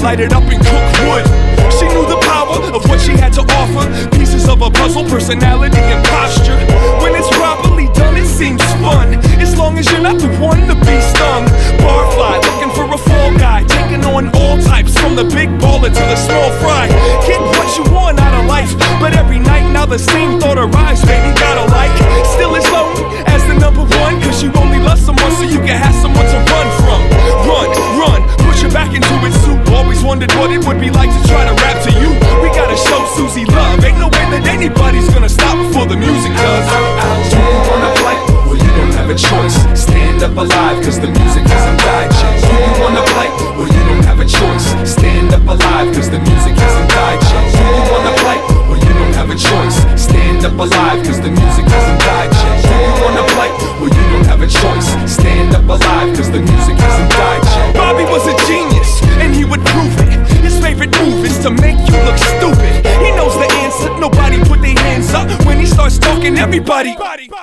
light it up and cook wood. She knew the power of what she had to offer. Pieces of a puzzle, personality and posture. When it's properly done, it seems fun, as long as you're not the one to be stung. Barfly, looking for a fall guy, taking on all types, from the big baller to the small fry. Get what you want out of life, but every night now the same thought arrives. Baby, gotta like, still as lonely as the number one, cause you only love someone so you can have someone to run from. Run, put your back into it, Sue. Always wondered what it would be like to try to rap to you. We gotta show Susie love, ain't no way that anybody's gonna stop before the music does. Do you wanna play? Well, you don't have a choice. Stand up alive, cause the music hasn't died yet. Do you wanna play? Well, you don't have a choice. Stand up alive, cause the music hasn't died yet. Do you wanna play? Well, you don't have a choice. Stand up alive, cause the music hasn't died yet. Do you wanna play? Well, you don't have a choice. Stand up alive, cause the music hasn't died yet. Bobby was a genius, and he would prove it. His favorite move is to make you look stupid. He knows the answer, nobody put their hands up. When he starts talking, everybody.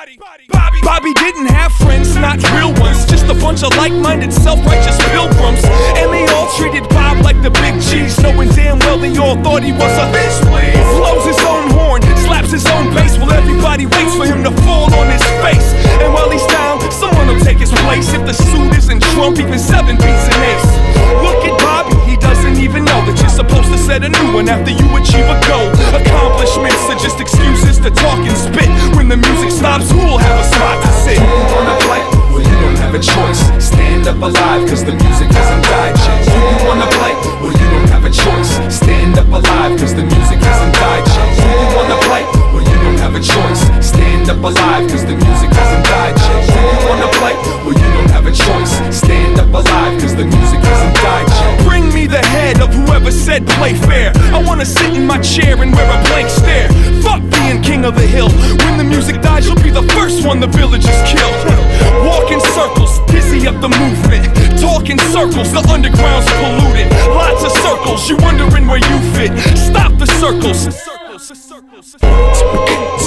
Bobby didn't have friends, not real ones, just a bunch of like-minded, self-righteous pilgrims. And they all treated Bob like the big cheese, knowing damn well they all thought he was a bitch, please. Blows his own horn, slaps his own bass, while everybody waits for him to fall on his face. And while he's down, someone will take his place. If the suit isn't Trump, even 7 beats an ace. Look at Bobby, he doesn't even know that you're supposed to set a new one after you achieve a goal. Accomplishments are just excuses to talk and spit. When the music stops, who'll have a spot to sit? Do you wanna play? Well, you don't have a choice. Stand up alive, cause the music hasn't died yet. Do you wanna play? Well, you don't have a choice. Stand up alive, cause the music hasn't died yet. Do you wanna play? Well, you don't have a choice. Stand up alive, cause the music hasn't died yet. Do you wanna play? Well, you don't have a choice. Stand up alive, cause the music hasn't died yet. Bring me the head of whoever said play fair. I wanna sit in my chair and wear a blank stare. Fuck being king of the hill. When the music dies, you'll be the first one the villagers kill. Walk in circles, dizzy up the movement. Talk in circles, the underground's polluted. Lots of circles, you wondering where you fit. Stop the circles.